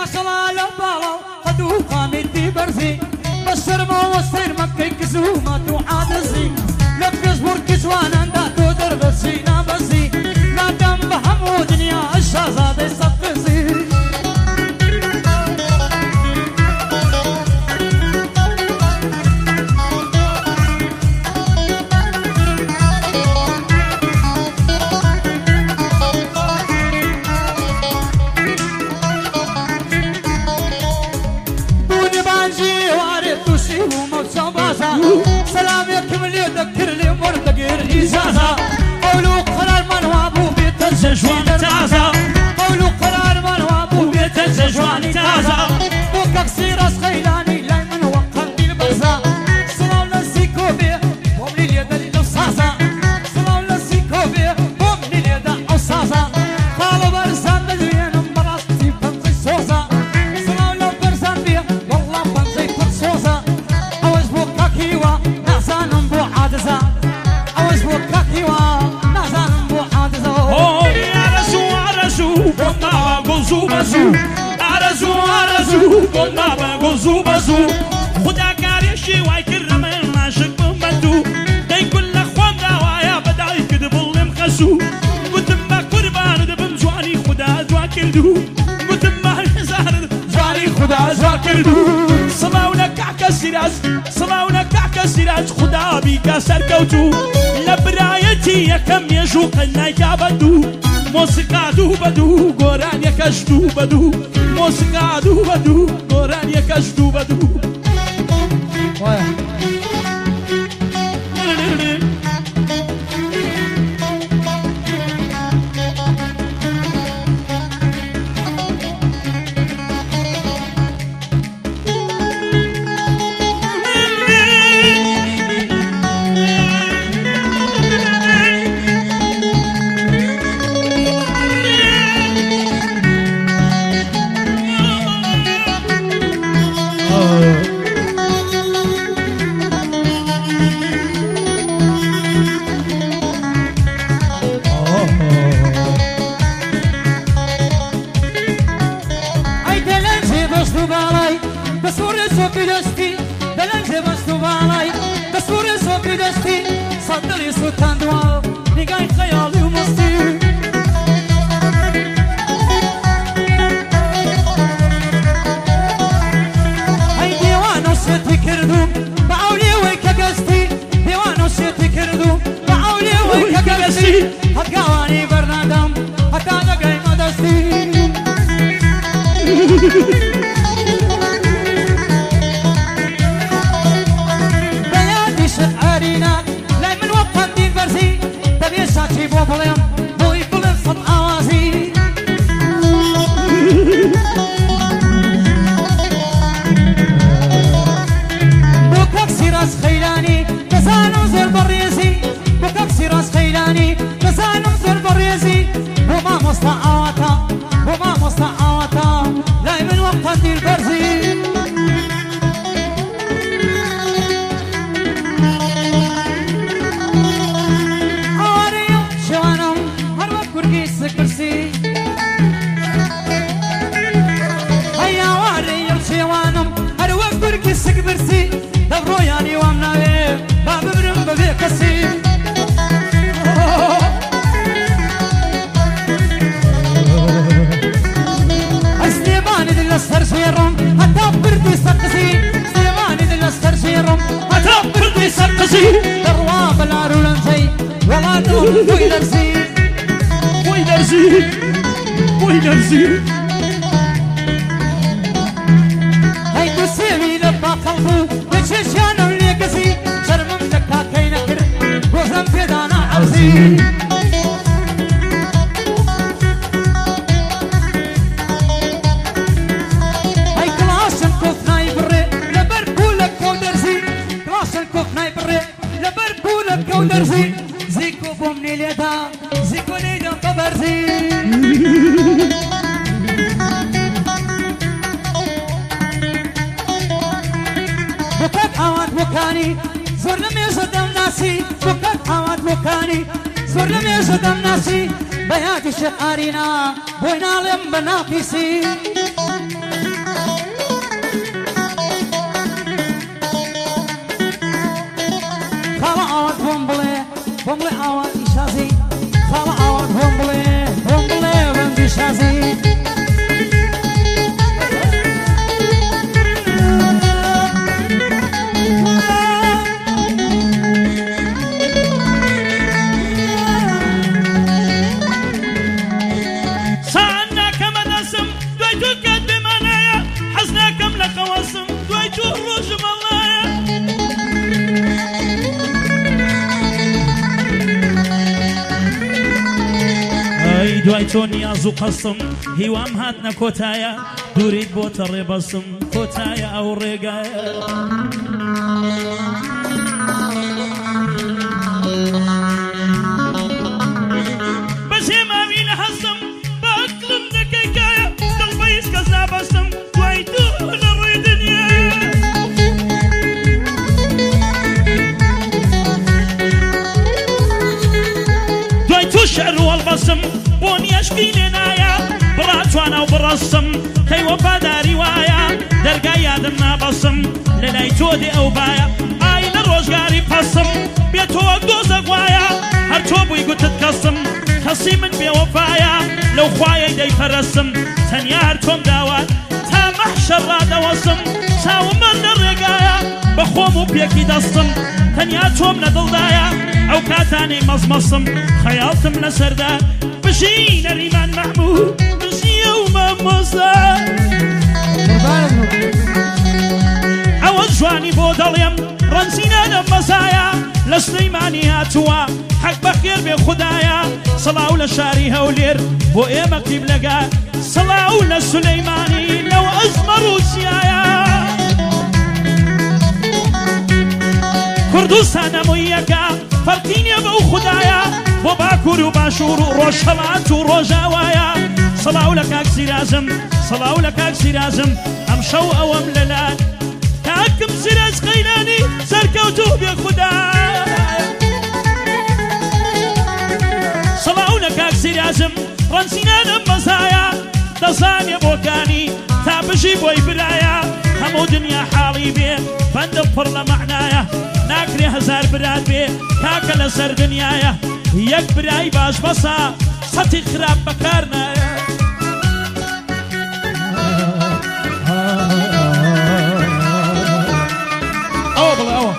صلا لبالا خدو قامتي برزي بالشرمة والسير مكي كزومة وعادزي لبس بركز وانا انداتو دربسينا بزي لا دم بحمو دنيا الشهزادة صفزي سلام يكمل يذكر لي مرتقر إجازة قولوا قرار من وابو بيت الزجوان تازة قولوا قرار من وابو بيت الزجوان تازة بوكك سيراس خيلاني لا من وقت البغزة صلاو لسيكو بيه ومن اليد الأصاصة صلاو لسيكو بيه ومن اليد الأصاصة قالوا برزان بدوين مراتي بنزي صوصة صلاو لبرزان بيه والله بنزي بنصوصة أوز بوكاكيوا نعزان بو عادزة أوز بوكاكيوا نعزان بو عادزة أوه يا رزو بونا بوزو بزو رزو بونا بوزو بزو خدا كاريشي واي كرمن ماشك بمبدو داي كل اخوان داوايا بداي كدبل مخسو قلت ما قربان دبم زواني خدا زواكردو قلت ما الحزار زواني خدا زواكردو صلاونا كعك السراج خدا بيكا سركوتو لبرايتي يكم يشوق النايكا بدو موسيقى دو بدو قران يكشتو بدو موسيقى دو بدو قران يكشتو بدو صدري سلطان دوا نقاي خيالي ومصير هاي ديوانو سيتي كردو بعولي ويكا قصتي ديوانو سيتي كردو بعولي ويكا قصتي هتقاواني برنادم حتى نقاي مدستي بيادي شعرينا ساتي بوبلم بوي بلم صد اوازي بوكك سيراس خيلاني كسانو زر بريزي بوكك سيراس خيلاني كسانو زر بريزي وما مستعواتا لا من وقت البرزي كرسي هيا واري الشيوانم هروك بركي سكبرسي دبرو يعني وامناوي باب برم ببيكسي استيباني دل السر شيرم حتى بردي سقسي استيباني دل السر شيرم حتى بردي سقسي دروا بلارو لنسي ولا نور ويدرسي وينرزي هاي تسيبي لبا قلبو بتشيشانو ليكسي شرمم دكا كي نكر وزن في دانا عوزي هاي كلاشن كوفناي بري لبربولك كودرزي كلاشن كوفناي بري لبربولك كودرزي زيكو بومني ليدا زيكو ليدا قبرزي بكت عواد بكاني زور لم يصدم ناسي بكت عواد بكاني زور لم يصدم ناسي بياتي شقارينا بوينا لم بناقيسي دوای تۆ نیاز و قەسم هیوام هاتنە کۆتایە دووریت بۆتە ڕێبەسم کۆتایە ئەو ڕێگایە بەسێ ماوی لە هەستم باکڵم دەکەیکایە دڵبەیست کەس نابەستم دوای تۆ لە ڕێ دنیایە دوای تۆ شەر وەڵبەسم بۆ نیەشکی لێنایە بڕاتوانە و بڕەستم کەی وەفاداری وایە دەرگای یادم نابەسم لە لای تۆ دێ ئەو بایە ئای لە ڕۆژگاری پەسم بێتۆ وەک دۆزەک وایە هەر تۆ بووی گوتت کەسم کەسی من بێوەفایە لەو خوایەی دەیپەرەستم تەنیا هەر تۆم داوات تا مەحشەر ڕادەوەسم چاومە لە ڕێگایە بە خۆم و پێکی دەستم تەنیا تۆم لە دڵدایە ئەو کاتانەی مەزمەسم خەیاڵتم لەسەردا بژینە ریمان مەحموود بژیە و مەمۆستا ئەوە جوانی بۆ دەڵێم ڕەنجینە لەم مەزایە لە سلەیمانی هاتووە حەق بەخێر بێ خودایە سەڵاو لە شاری هەولێر بۆ ئێمە قیبلەگە سەڵاو لە سولەیمانی لەو ئەزمە ڕووسیایە کوردستان هەموویەکە فەرقی نییە بەو خودایە بۆ باکوور و باشوور و ڕۆژهەڵات و ڕۆژاوایە سەڵاو لە کاک سیرازم سەڵاو لە کاک سیرازم ئەم شەو ئەوەم لەلات کاکم سیراز قەیلانی سەرکەوتوو بێ خودایە سەڵاو لە کاک سیرازم ڕەنجینە لەم مەزایە دەزانێ بۆکانی تا بژی بۆی برایە هەموو دنیا حاڵی بێ بەندم پڕ لە مەعنایە ناکرێ هەزار برات بێ کاکە لەسەر دنیایە یەک برای باش بەسە سەتی خراپ بەکار نایە ئەوە بڵێ ئەوە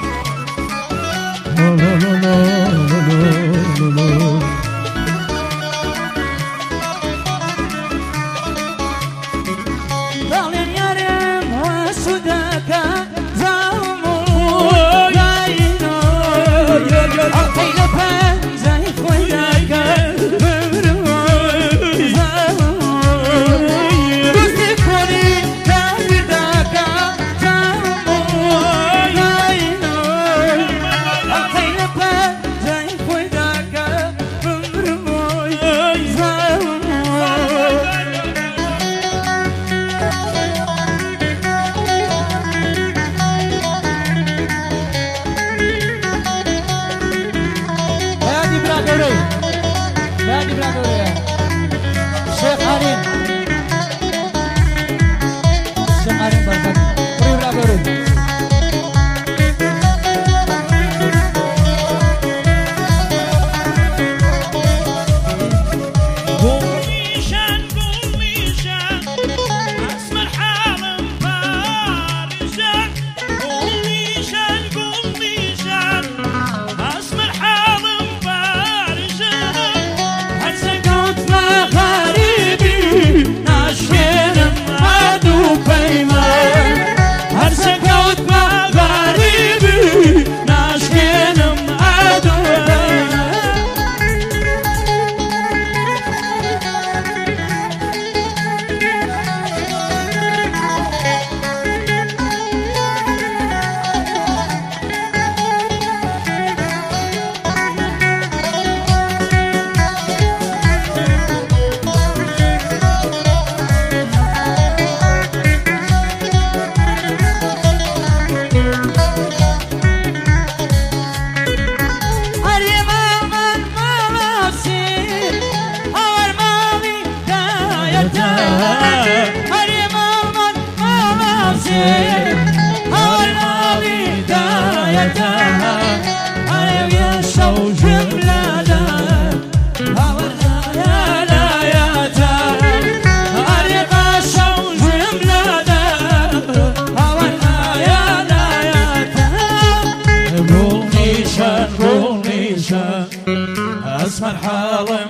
أسمر حالم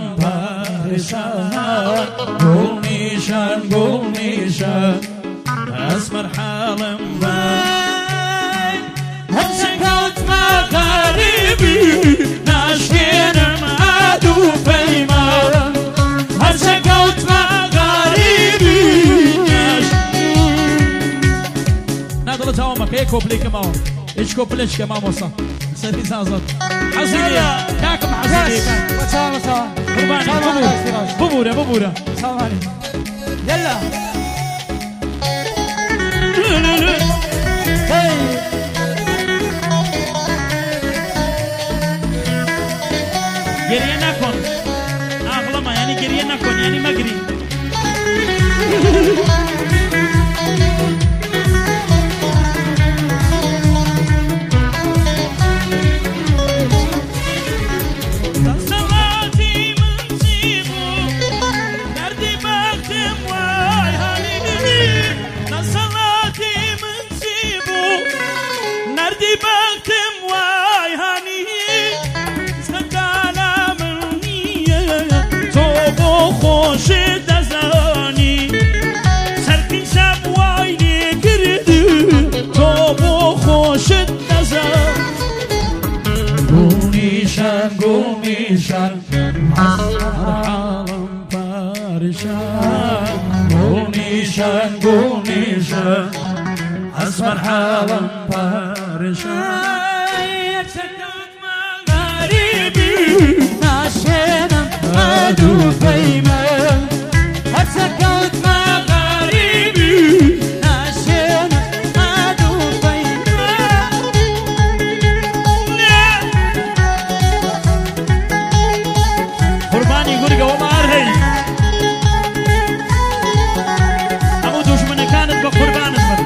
بارشان قول نيشان أسمر حالم بارشان همسكوت مغاربي ناشكين معادو فيما پێ کۆپلێکەمەوە هیچ کۆپلێکەکە مامۆستا سەری زازت حەزیلێ کاکەم حەزیلێ قوربانی ببورە يلا گریه نکن اغلما یعنی گریه نکن یعنی مگری قوميشان حالم پارشان قوميشان أسمر حالم پارشان يتسكت مغاربي ناشينم عدو فيمن يتسكت مغاربي ناشينم عدو قربانی گوری گو مار هی همو دشمن کانت با قربانت بر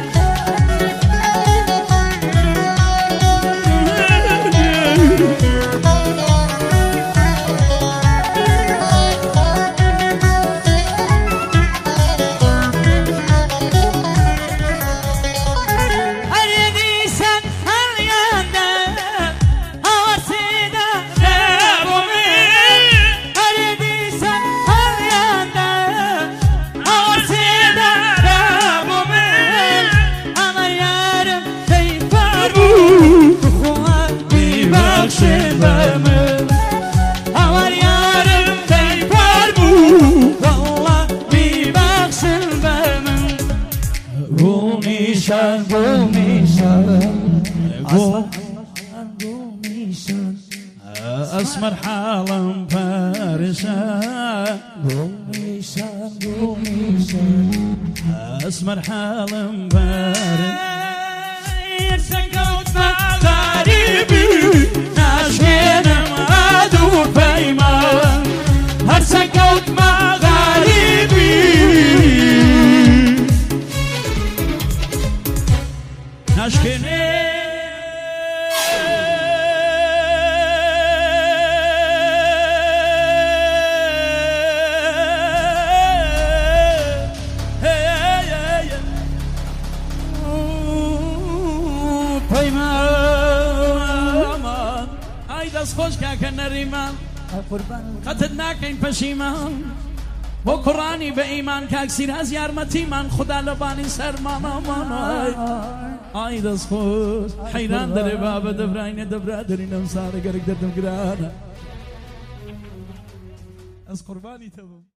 أسمر حالم پارشان أسمر حالم پارشان يتسكت مغاربي ناشينم عدو فيمن يتسكت مغاربي ناشكني خوش که نریمان قتل نکن پشیمان با قرآنی به ایمان که اکسیر از یارمتی من خدا لبانی سرمان آمان آی دست خوش حیران داره بابا دبراین دبرا دارینم ساره گرک دردم گرانه از قربانی تو